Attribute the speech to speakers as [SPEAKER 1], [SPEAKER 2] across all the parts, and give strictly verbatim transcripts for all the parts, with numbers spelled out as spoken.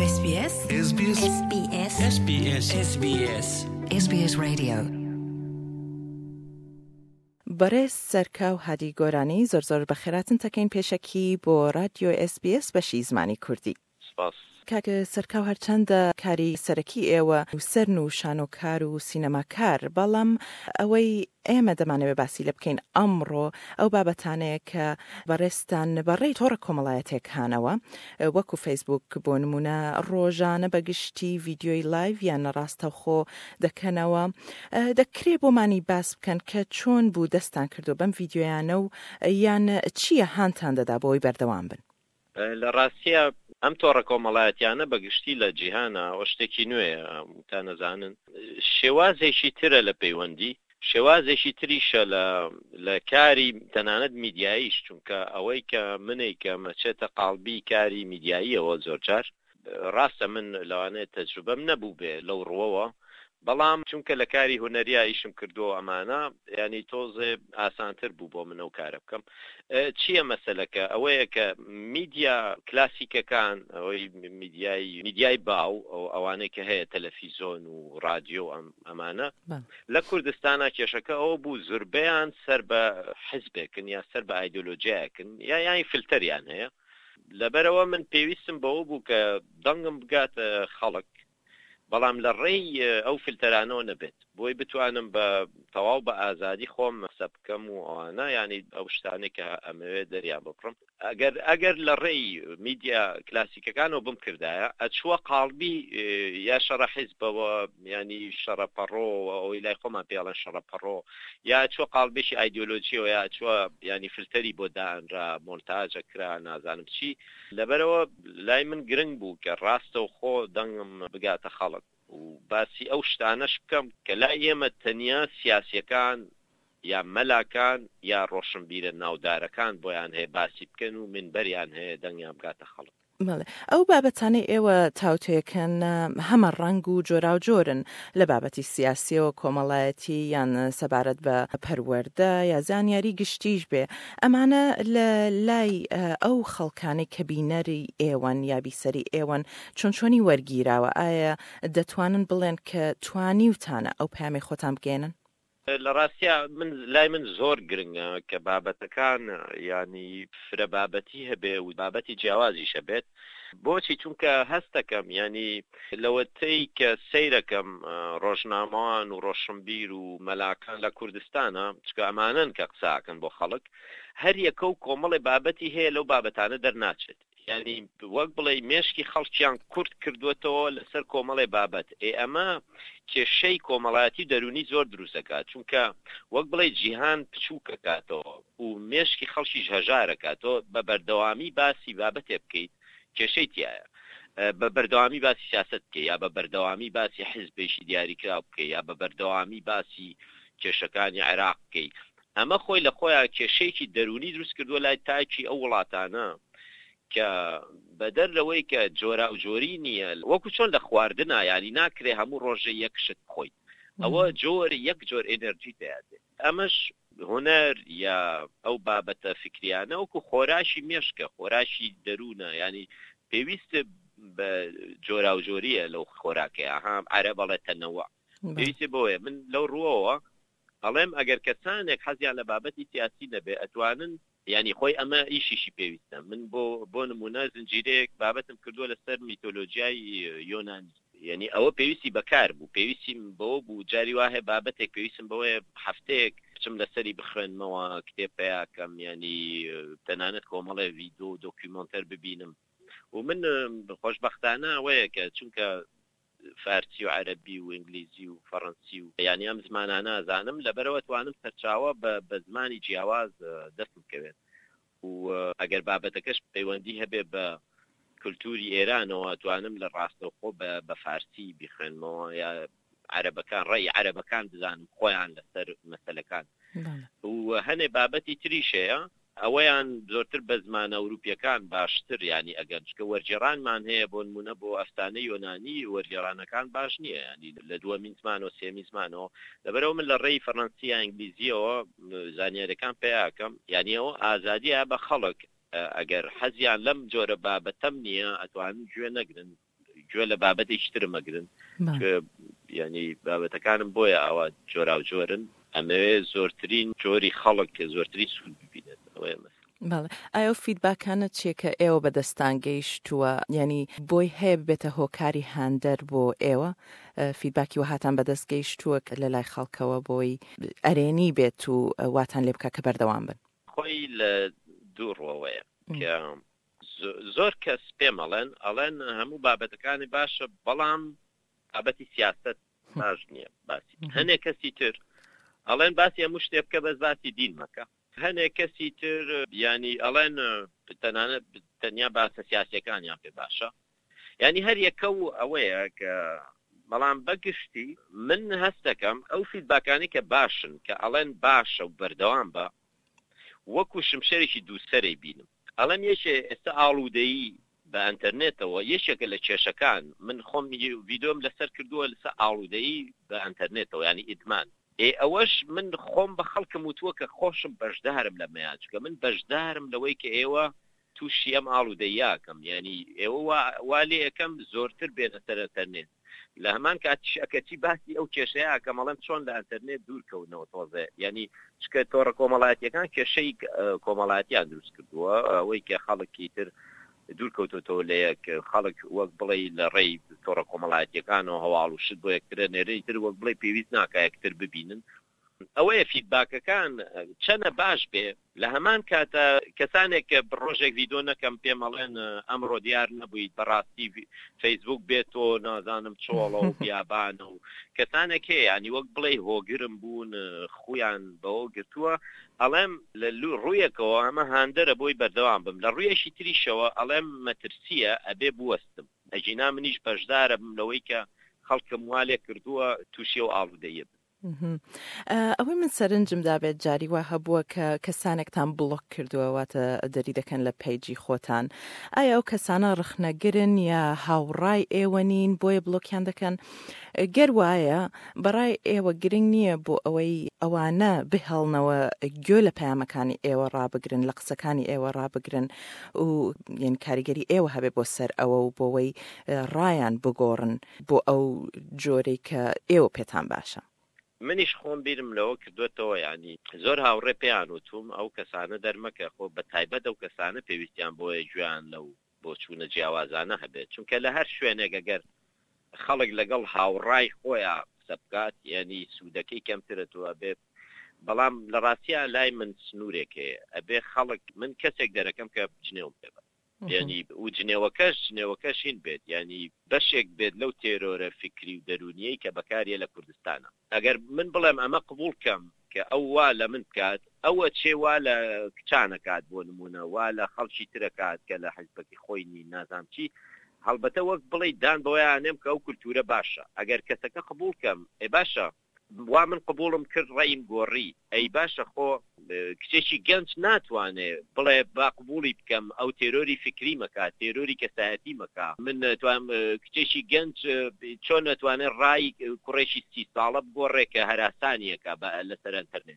[SPEAKER 1] S B S
[SPEAKER 2] S B S
[SPEAKER 1] S B S
[SPEAKER 2] S B S
[SPEAKER 3] S B S
[SPEAKER 1] S B S Radio
[SPEAKER 4] بەڕێز سەرکاو هادی گۆرانی زۆر زۆر بەخێراتن تەکەین پێشەکی بۆ رادیۆ اس بی اس بەشی زمانی کوردی.
[SPEAKER 5] سپاس.
[SPEAKER 4] کاکە سەرکاو هەرچەندە کاری سەرەکی ئێوە سەرن و شانۆکار و سینەماکار، بەڵام ئەوەی ئێمە دەمانەوێت باسی لە بکەین ئەمڕۆ ئەو بابەتانەیە کە بەڕێستان بەڕێی تۆڕە کۆمەڵایەتێک هانەوە، وەکو فەیسبوک بۆ نمونە ڕۆژانە بەگشتی ڤیدیۆی لایڤ یان ڕاستەوخۆ دەکەنەوە. دەکرێ بۆمانی باس بکەن کە چۆن بوو دەستان کردو بەم ڤیدیۆیانە و یان چییە هاانتان دەدا بۆی بەردەوام بن؟
[SPEAKER 5] لە ڕاستیە ئەم تۆڕە کۆمەڵایەتیانە بەگشتی لە جیهانە ئەو شتێکی نوێیە تا نەزانن، شێوازێکی ترە لە پەیوەندی، شێوازێکی تریشە لە لە کاری تەنانەت میدیاییش، چونکە ئەوەی کە منێک کە مەچێتە قاڵبی کاری میدیاییەوە زۆرجار ڕاستە من لەوانەیە تەجروبەم نەبوو بێ لەو ڕوەوە، بەڵام چونکە لە کاری هونەریە ئیشم کردو ئەمانە ینی تۆزێ ئاسانتر بوو بۆ منە و کارە بکەم. چییە مەسەلەکە؟ ئەوەیە کە میدیا کلاسیکەکان، ئەوەی میدیای میدیای باو ئەو ئەوانەی کە هەیە تەلەڤیزۆن و رادیۆ ئەمانە لە کوردستانە کێشەکە ئەوە بوو زوربەیان سەر بە حیزبێکن یا سەر بە ئایدۆلۆجیایەکن یا یانی فلتەریان هەیە. لەبەرەوە من پێویستم بەوە بوو کە دەنگم بگاتە خەڵک، بەڵام لە ڕێی ئەو فلتەرانەوە نەبێت، بۆی بتوانم بە تەواو بە ئازادی خۆم مەسە بکەم و ئەوانە ینی ئەو شتانێک کە ئەمەوێت دەریان بپڕم. ئەگەر ئەگەر لە ڕێی میدیا کلاسیکەکانەوە بم کردایە ئەچووە قاڵبی یا شەڕە حیزبەوە ینی شەڕەپەڕۆ، ئەوی لای خۆمان پێڵەن شەڕەپەڕۆ، یا چوە قاڵبێکی ئایدۆلۆجیەوە، یا چوە ینی فلتەری بۆ دانرا مۆنتاژە کرا نازانم چی. لەبەرەوە لای من گرنگ بوو کە ڕاستە و خۆ دەنگم بگاتە خەڵک و باسی ئەو شتانەش بکەم کە لای ئێمە تەنیا سیاسیەکان یا مەلاکان یا ڕۆشنبیرە ناودارەکان بۆیان هەیە باسی بکەن و منبەریان هەیە دەنگیان بگاتە خەڵک.
[SPEAKER 4] ئەو بابەتانەی ئێوە تاوتوێکن هەمە ڕنگ و جۆرا و جۆرن، لە بابەتی سیاسیەوە، کۆمەڵایەتی یان سەبارەت بە پەروەردە یا زانیاری گشتیش بێ. ئەمانە لە لای ئەو خەڵکانی کە بینەری ئێوەن یا بیسەری ئێوەن چۆن چۆنی وەرگیراوە؟ ئایا دەتوانن بڵێن کە توانیوتانە ئەو پامی خۆتان بگێنن؟
[SPEAKER 5] لە ڕاستیە من لای من زۆر گرنگە کە بابەتەکان ینی فرە بابەتی هەبێ و بابەتی جیاوازیش هەبێت. بۆچی؟ چونکە هەستەکەم ینی لەوەتەی کە سەیرەکەم ڕۆژنامەوان و ڕۆشنبیر و مەلاکان لە کوردستانە، چکە ئەمانن کە قساکەن بۆ خەڵک، هەر یەکە و کۆمەڵی بابەتی هەیە لەو بابەتانە دەرناچێت. ینی وەک بڵێ مێشکی خەڵکیان کورت کردوێتەوە لەسەر کۆمەڵی بابەت. ئێ ئەمە کێشەی کۆمەڵایەتی دەرونی زۆر دروستەکات، چونکە وەک بڵێ جیهان پچووکە کاتەوە و مێشکی خەڵکیش هەژارەکاتەوە. بە بەردەوامی باسی بابەتێ بکەیت کێشەی تایە، بە بەردەوامی باسی سیاست بکەیت یا بە بەردەوامی باسی حیزبێکی دیاریکراو بکەیت یا بە بەردەوامی باسی کێشەکانی عێراق بکەیت. ئەمە خۆی لە خۆیان کێشەیەکی دەرونی دروست کردووە لای تاکی ئەو وڵاتانە کە بەدەر لەوەی کە جۆرا و جۆری نییە، وەکو چۆن لە خواردنە ینی ناکرێ هەموو ڕۆژە یەک شت بخۆیت، ئەوە جۆر یەک جۆر ئێنەرژی دەیاتێت. ئەمەش هونەر یا ئەو بابەتە فکریانە وەکو خۆراشی مێشکە، خۆراشی دەروونە، ینی پێویستە بە جۆرا و جۆریە لەو خۆراکەیە. هەم عەرە بەڵێ تەنەوە پێویستە بۆیە. من لەو ڕوەوە ئەڵێم ئەگەر کەسانێک حەزیان لە بابەتی سیاسی نەبێ ئەتوانن ینی خۆی ئەمە ئیشیشی پێویستە. من بۆ بۆ نمونە زنجیرەیەک بابەتم کردووە لەسەر میتۆلۆژیای یۆنانی، یعنی ئەوە پێویستی بەکار بوو، پێویستیم بەوە بوو جاری وایە بابەتێک پێویستم بەوەیە هەفتەیە بچم لەسەری بخوێنمەوە، کتێبەیە کەم، ینی تەنانەت کۆمەڵێ ڤیدیۆ دۆکیومنتەر ببینم. و من خۆشبەختانە ئەوەیە کە چونکە فارسی و عەرەبی و ئینگلیزی و فەڕەنسی و ینی ئەم زمانانە ئەزانم، لەبەرەوە توانم سەرچاوە بە زمانی جیاواز دەست بکەوێت. و ئەگەر بابەتەکەش پەیوەندی هەبێ بە کولتوری ئێرانەوە، توانم لە ڕاستەوخۆ بە فارسی بخوێنمەوە یا عەرەبەکان ڕێی عەرەبەکان بزانم خۆیان لەسەر مەسەلەکان. و هەنێ بابەتی تریشەیە ئەوەیان زۆرتر بە زمانە ئەوروپیەکان باشتر، ینی ئەگەر چکە وەرجێڕانمان هەیە بۆ نمونە بۆ ئەفسانەی یۆنانی، وەرجێڕانەکان باش نییە، ینی لە دووەمین زمانەوە سێمی زمانەوە. لەبەرەوە من لە ڕێی فەڕەنسی یا ئینگلیزیەوە زانیاریەکان پێیاکەم، ینی ئەوە ئازادیە بە خەڵک ئەگەر حەزیان لەم جۆرە بابەتەم نییە ئەتوانن گوێ نەگرن گوێ لە بابەتێکی ترم ئەگرن ینی بابەتەکانم بۆیە ئەوە جۆرا و جۆرن ئەمەوێ زۆرترین جۆری خەڵک کە زۆرترین سوود ببینێت ئەوەیە مەسەلە.
[SPEAKER 4] بەڵێ ئایا فیدباکانە چیە کە ئێوە بەدەستان گەیشتووە ینی بۆی هەیە بێتە هۆکاری هاندەر بۆ ئێوە فیدباکی وهاتان بەدەست گەیشتووە لە لای خەڵکەوە بۆی ئەرێنی بێت و واتان لێ بکە کە بەردەوام بن؟
[SPEAKER 5] خۆی لە دوو ڕۆوەیە کە زۆر کەس پێم ئەڵێن ئەڵێن هەموو بابەتەکانی باشە بەڵام بابەتی سیاست باش نییە باسی هەنێک کەسی تر ئەڵێن باسی هەموو شتێ بکە بەس باسی دین مەکە هەنێک کەسی تر ینی ئەڵێن تەنانەت تەنیا باسە سیاسیەکانیان پێ باشە ینی هەر یەکە و ئەوەیە کە بەڵام بەگشتی من هەست دەکەم ئەو فیدباکانی کە باشن کە ئەڵێن باشە و بەردەوام بە وەکو شمشێرێکی دووسەرەی بینم ئەڵێن یەکێ ئێستا ئاڵوودەیی بە ئەنتەرنێتەوە یەکێکە لە کێشەکان من خۆم ڤیدۆم لەسەر کردووە لەسەر ئاڵوودەیی بە ئەنتەرنێتەوە ینی ئیدمان ئێ ئەوەش من خۆم بە خەڵکم وتووە کە خۆشم بەشدارم لە مەیاچکە من بەشدارم لەوەی کە ئێوە تووشی ئەم ئاڵوودەییاکەم ینی ئێوە وا لێ یەکەم زۆرتر بێنە سەر ئەنتەرنێت لە هەمان کاتیش ئەکەچی باسی ئەو کێشەیە کە مەڵێم چۆن لە ئەنتەرنێت دوورکەونەوە تۆزێ ینی چکە تۆڕە کۆمەڵایەتیەکان کێشەی کۆمەڵایەتیان دروست کردووە ئەوەی کە خەڵکی تر دوورکەوتۆتەوە لە یەک خەڵک وەک بڵێ لە ڕێی تۆڕە کۆمەڵایەتیەکانەوە هەواڵ و شت بۆ یەکترە نێرەی تر وەک بڵێ پێویست ناکە یەکتر ببینن ئەوەیە فیدباکەکان چەنە باش بێ لە هەمان کاتە کەسانێک کە ڕۆژێک ڤیدۆ نەکەم پێم ئەڵێن ئەمڕۆ دیار نەبوویت بەڕاستی فەیسبوک بێتەوە نازانم چۆڵە و بیابانە و کەسانێک هەیە ینی وەک بڵێ هۆگرم بوون خویان بەوە گرتووە ئەڵێم لە ڕوویەکەوە ئەمە هاندەرە بۆی بەردەوام بم لە ڕوویەشی تریشەوە ئەڵێم مەترسیە ئەبێ بوەستم ئەجینا منیش بەشدارە بم لەوەی کە خەڵکم والێ کردووە تووشی و ئاڵودەیە بن.
[SPEAKER 4] ئەوەی من سەرنجم دابێت جاری وا هەبووە کە کەسانێکتان بڵۆک کردووە واتە دەری دەکەن لە پەیجی خۆتان ئایا ئەو کەسانە ڕخنەگرن یا هاوڕای ئێوە نین بۆیە بڵۆکیان دەکەن گەر وایە بەڕای ئێوە گرنگ نییە بۆ ئەوەی ئەوانە بهێڵنەوە گوێ لە پەیامەکانی ئێوە ڕابگرن لە قسەکانی ئێوە ڕابگرن و یان کاریگەری ئێوە هەبێ بۆ سەر ئەوە و بۆەوەی ڕایان بگۆڕن بۆ ئەو جۆرەی کە ئێوە پێتان باشە.
[SPEAKER 5] منیش خۆم بیرم لەوە کردوێتەوە ینی زۆر هاوڕێ پێیان وتوم ئەو کەسانە دەرمەکە خۆ بە تایبەت ئەو کەسانە پێویستیان بۆیە گویان لەو بۆ چوونە جیاوازانە هەبێت چونکە لە هەر شوێنێک ئەگەر خەڵک لەگەڵ هاوڕای خۆیان قسە بکات ینی سوودەکەی کەمترەوە بێت بەڵام لە ڕاستیە لای من سنوورێکەیە ئەبێ خەڵک من کەسێک دەرەکەم کە بچنێوم پێ ینی و جنێوەکەش جنێوەکەشین بێت ینی بەشێک بێت لەو تێرۆرە فکری و دەرونیەی کە بەکارە لە کوردستانە ئەگەر من بڵێم ئەمە قبول کەم کە ئەو وا لە من بکات ئەوە چێوا لە کچانەکات بۆ نمونە وا لە خەڵکی ترەکات کە لە حیزبەتی خۆینی نازام چی هەڵبەتە وەک بڵێ دان بۆیانێم کە ئەو کولتورە باشە ئەگەر کەسەکە قبول کەم ئێ باشە وا من قبولم کرد ڕێیم گۆڕی ئەی باشە خۆ کچێکی گەنج ناتوانێت بڵێ با قبولی بکەم ئەو تێرۆری فکری مەکات تێرۆری کەسایەتی مەکا من توانم کچێکی گەنج چۆن نتوانێت ڕای کوڕێکی سی ساڵە بگۆڕێکە هەراسانیەکە لەسەر ئینتەرنێت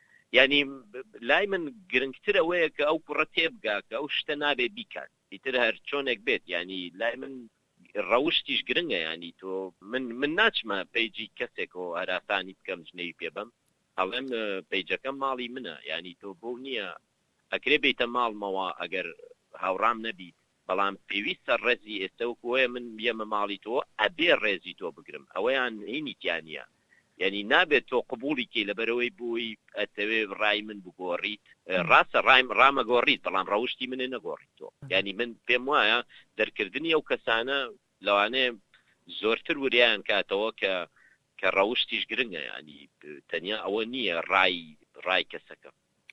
[SPEAKER 5] ینی لای من گرنگتر ئەوەیە کە ئەو کوڕە تێبگا کە ئەو شتە نابێ بیکات ئیتر هەر چۆنێک بێت ینی لای من ڕەوشتیش گرنگە ینی تۆ من من ناچمە پەیجی کەسێکەوە هەراسانی بکەم ژنەی پێبم هەڵێم پەیجەکەم ماڵی منە ینی تۆ بۆ نییە ئەکرێ بیتە ماڵمەوە ئەگەر هاوڕام نەبیت بەڵام پێویستە ڕێزی ئێستا وکۆیە من بێمە ماڵی تۆ ئەبێ ڕێزی تۆ بگرم ئەوەیان هینیتیانە ینی نابێت تۆ قبولی کێ لەبەرەوەی بووی ئەتەوێ ڕای من بگۆڕیت ڕاستە ڕایم ڕامەگۆڕیت بەڵام ڕەوشتی منێ نەگۆڕیت تۆ ینی من پێم وایە دەرکردنی ئەو کەسانە لەوانەیە زۆرتر وریان کاتەوە کە کە ڕەوشتیش گرنگە ینی تەنیا ئەوە نییە ڕای ڕای کەسەکە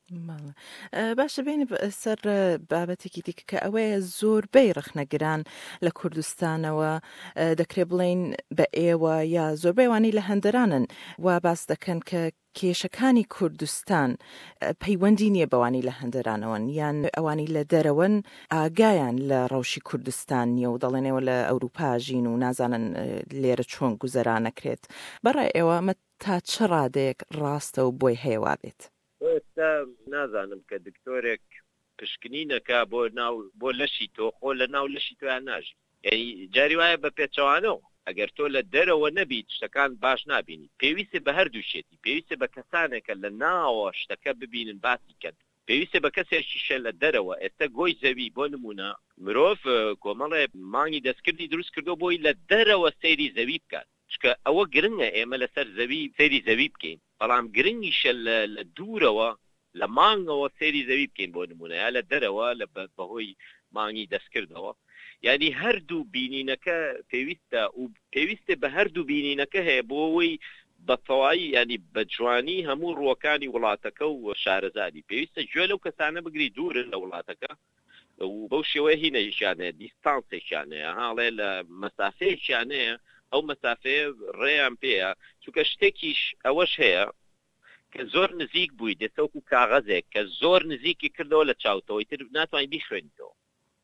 [SPEAKER 4] باشە بین سەر بابەتێکی دیکە کە ئەوەیە زۆربەی ڕخنەگران لە کوردستانەوە دەکرێت بڵین بە ئێوە یا زۆربەی وانی لە هەندەرانن و باس دەکەن کە کێشەکانی کوردستان پەیوەندی نییە بەوانی لە هەندەرانەوەن یان ئەوانی لە دەرەوەن ئاگایان لە ڕەوشی کوردستان نیە و دەڵێنەوە لە ئەوروپا ژین و نازانن لێرە چۆن گوزەرانەکرێت بەڕای ئێوە مە تا چ ڕادەیەک ڕاستە و بۆی هەیەوا بێت
[SPEAKER 5] ئێستا نازانم کە دکتۆرێک پشکنی نەکا بۆ ناو بۆ لەشی تۆ خۆ لە ناو لەشی تۆیان ناژی یعنی جاری وایە بە پێچەوانەوە ئەگەر تۆ لە دەرەوە نەبیت شتەکان باش نبینی پێویستە بە هەردوو شێتی پێویستە بە کەسانێکە لە ناوە شتەکە ببینن باسی کەن پێویستە بە کەسێکیشە لە دەرەوە ئێستا گۆی زەوی بۆ نمونە مرۆڤ کۆمەڵێ مانگی دەستکردی دروست کردو بۆی لە دەرەوە سەیری زەوی بکات چکە ئەوە گرنگە ئێمە لەسەر زەوی سەیری زەوی بکەین بەڵام گرنگیشە لە دوورەوە لە مانگەوە سەیری زەوی بکەین بۆ نمونە یا لە دەرەوە لە بەهۆی مانگی دەستکردەوە یعنی هەردوو بینینەکە پێویستە و پێویستە بە هەردوو بینینەکە هەیە بۆەوەی بەتەواوی ینی بە جوانی هەموو ڕووەکانی وڵاتەکە و شارەزادی پێویستە گوێ لەو کەسانە بگری دوورن لە وڵاتەکە و بەو شێوەیە هینەیشانەیە دیستانسێکیانەیە هاڵێ لە مەسافەیەکیانەیە ئەو مەسافەیە ڕێیان پێەیە چونکە شتێکیش ئەوەش هەیە کە زۆر نزیک بووی دەسەوکو کاغەزێک کە زۆر نزیکی کردەوە لە چاوتەوەی تر ناتوانین بیخوێنیتەوە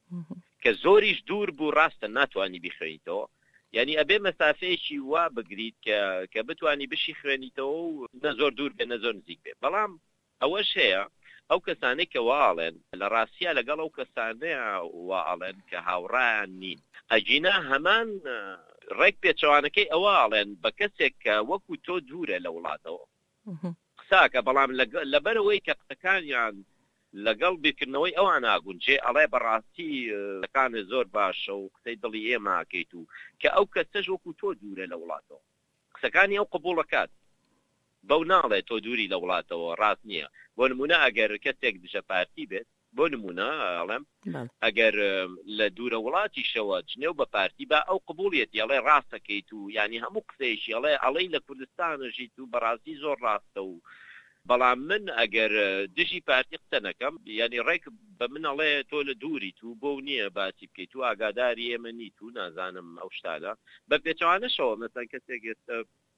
[SPEAKER 5] کە زۆریش دوور بوو ڕاستە ناتوانانی بیخوێنیتەوە یعنی ئەبێ مەسافەیەکی وا بگریت کە کە بتوانی بشی خوێنیتەوە و نە زۆر دوور بێ نە زۆر نزیک بێ بەڵام ئەوەش هەیە ئەو کەسانەی کە واڵێن لە ڕاستیا لەگەڵ ئەو کەسانەیە واڵێن کە هاوڕایان نین ئەجینا هەمان ڕێک پێچەوانەکەی ئەوە ئاڵێن بە کەسێک کە وەکو تۆ دوورە لە وڵاتەوە قساکە بەڵام لەبەرەوەی کە قسەکانیان لەگەڵ بیرکردنەوەی ئەوان ناگونجێ ئەڵێ بەڕاستی لەکانە زۆر باشە و قسەی دڵی ئێماکەیت و کە ئەو کەسەش وەکو تۆ دوورە لە وڵاتەوە قسەکانی ئەو قبوڵەکات بەو ناڵێ تۆ دووری لە وڵاتەوە ڕاست نییە بۆ نمونە ئەگەر کەسێک دژە پارتی بێت بۆ نمونە ئەڵێم ئەگەر لە دوورە وڵاتیشەوە جنێو بە پارتی بە ئەو قبوڵیەت ئەڵێ ڕاستەکەیت و ینی هەموو قسەیشی ئەڵێ ئەڵەی لە کوردستانەژیت و بەڕاستی زۆر ڕاستە و بەڵام من ئەگەر دژی پارتی قسە نەکەم ینی ڕێک بە من ئەڵێ تۆ لە دووری تو بۆ نییە باسی بکەیت و ئاگاداری ئێمە نیت و نازانم ئەو شتادا بە پێچوانەشەوە مەسەن کەسێک ئێستا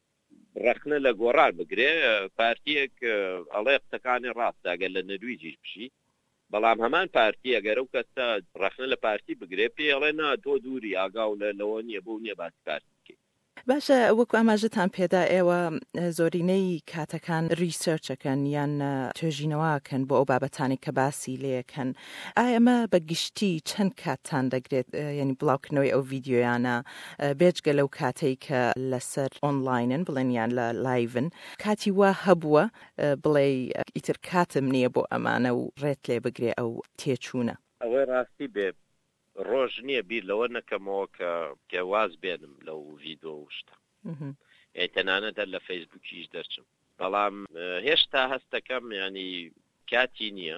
[SPEAKER 5] ڕخنە لە گۆڕان بگرێ پارتیەک ئەڵێ قسەکانی ڕاست ئەگەر لە نەرویجیش بشی بەڵام هەمان پارتی ئەگەر ئەو کەسە ڕخنە لە پارتی بگرێ پێ ئەڵێ نا تۆ دووری ئاگاو لەوە نییە بۆ نییە باسی پارتی بکەیت
[SPEAKER 4] باشە وەکو ئاماژتان پێدا ئێوە زۆرینەی کاتەکان ریسەرچەکەن یان توێژینەوەکەن بۆ ئەو بابەتانی کە باسی لێەکەن ئایا ئەمە بە گشتی چەند کاتتان دەگرێت ینی بڵاوکردنەوەی ئەو ڤیددیۆیانە بێجگە لەو کاتەی کە لەسەر ئۆنلاینن بڵێن یان لە لایڤن کاتی وا هەبووە بڵێ ئیتر کاتم نییە بۆ ئەمانە و ڕێت لێ بگرێ ئەو تێچوونە
[SPEAKER 5] ئەوەی ڕاستی بێ ڕۆژ نییە بیر لەوە نەکەمەوە کە کێواز بێنم لەو ڤیددیۆ شتە تەنانەتە لە فەیسبووکیش دەرچم بەڵام هێشتا هەستەکەم ینی کاتی نییە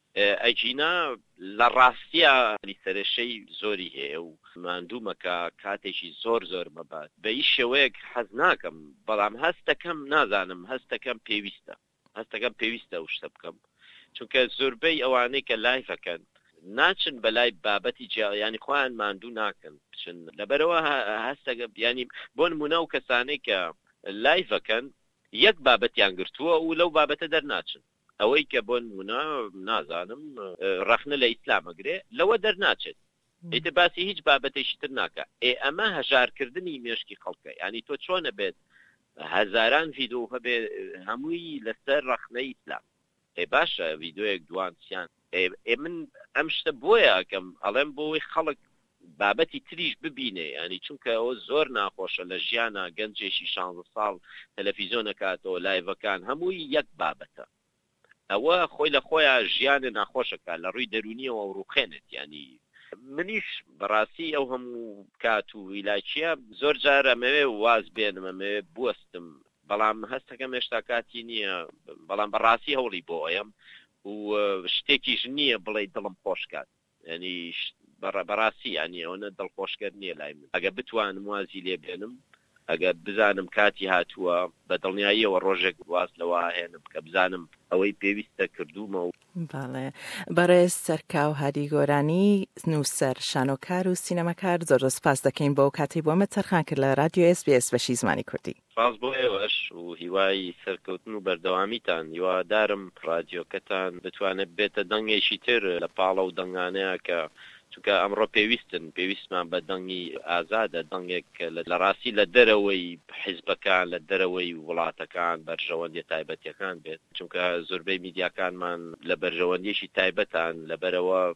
[SPEAKER 5] ئەجینا لە ڕاستیە سەرشەی زۆری هەیە و ماندوومەکە کاتێکی زۆر زۆر مەبات بە هیچ شێوەیەک حەز ناکەم بەڵام هەستەکەم نازانم هەستەکەم پێویستە هەستەکەم پێویستە و شتە بکەم چونکە زۆربەی ئەوانەی کە لایڤەکەن ناچن بەلای بابەتی جیاوانی خۆیان ماندوو ناکەن بچن لەبەرەوە هەستەکە ینی بۆ نمونە و کەسانەی کە لایڤەکەن یەک بابەتیان گرتووە و لەو بابەتە دەرناچن ئەوەی کە بۆ نمونە نازانم ڕخنە لە ئیسلامەگرێ لەوە دەرناچێت ئیتر باسی هیچ بابەتێکی تر ناکە ئێ ئەمە هەژارکردنی مێشکی خەڵکە ینی تۆ چۆنە بێت هەزاران ڤیددیۆ هەبێ هەمووی لەسەر ڕخنەی ئیسلام ئێ باشە ڤیددیۆیەک دوانسیان ئێ من ئەم شتە بۆیە کەم ئەڵێم بۆی خەڵک بابەتی تریش ببینێ ینی چونکە ئەوە زۆر ناخۆشە لە ژیانە گەنجێکی شانزە ساڵ تەلەڤیزیۆن نەکاتەوە لایڤەکان هەمووی یەک بابەتە ئەوە خۆی لە خۆیان ژیانە ناخۆشەکە لە ڕووی دەرونیەوە و ڕووخێنێت ینی منیش بەڕاستی ئەو هەموو کات و ویلاچیە زۆر جار ئەمەوێ واز بێنم ئەمەوێ بوەستم بەڵام هەستەکەم هێشتا کاتی نییە بەڵام بەڕاستی هەوڵی بۆ ئەم و شتێکیش نییە بڵێ دڵم خۆشکات ینی بەڕاستی ینی ئەوە دڵخۆشکرد نییە لای من ئەگە بتوانم وازی لێ بێنم ئەگە بزانم کاتی هاتووە بە دڵنیاییەوە ڕۆژێک واز لەوە هێنم کە بزانم ئەوەی پێویستە کردومە و
[SPEAKER 4] باڵێ بەڕێز سەرکاو هادی گۆرانی نووسەر شانۆکار و سینەماکار زۆر سپاس دەکەین بۆ کاتی بۆمە تەرخان کرد لە رادیۆ ئێس بی ئێس بەشی زمانی کوردی
[SPEAKER 5] سپاس بۆ ئێوەش و هیوای سەرکەوتن و بەردەوامیتان هیوادارم رادیۆکەتان بتوانێت بێتە دەنگێکی تر لە پاڵە و دەنگانەیە کە چونکە ئەمڕۆ پێویستن پێویستمان بە دەنگی ئازادە دەنگێک لە ڕاستی لە دەرەوەی حیزبەکان لە دەرەوەی وڵاتەکان بەرژەوەندی تایبەتیەکان بێت چونکە زۆربەی میدیاکانمان لە بەرژەوەندیشی تایبەتان لەبەرەوە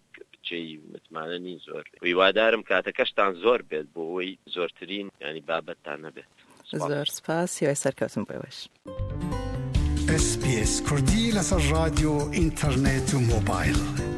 [SPEAKER 5] جێی متمانە نین زۆر هیوادارم کاتەکەشتان زۆر بێت بۆ ئەوەی زۆرترین ینی بابەتتان نەبێت.
[SPEAKER 4] زۆر سپاس هیوای سەرکەوتن بۆیەوەش.
[SPEAKER 1] اس بي اس کوردی لەسەر رادیۆ ئینتەرنێت و مۆبایل.